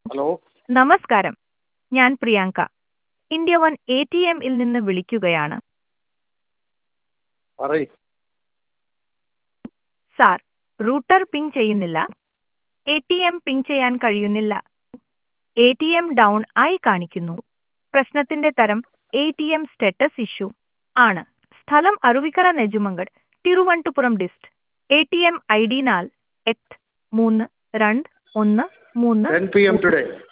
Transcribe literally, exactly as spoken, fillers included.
Hello. നമസ്കാരം, ഞാൻ Priyanka. India one A T എമ്മിൽ നിന്ന് വിളിക്കുകയാണ്. പറയ്. സാർ, റൂട്ടർ പിങ് ചെയ്യുന്നില്ല. എ ടി എം പിങ് ചെയ്യാൻ കഴിയുന്നില്ല. എ ടി എം ഡൗൺ ആയി കാണിക്കുന്നു. പ്രശ്നത്തിന്റെ തരം A T M status issue ആണ്. സ്ഥലം Aruvikkara Nedumangad, Thiruvananthapuram dist. A T M I D നാൽ എട്ട് മൂന്ന് രണ്ട് ഒന്ന് മൂന്ന് ten p m today.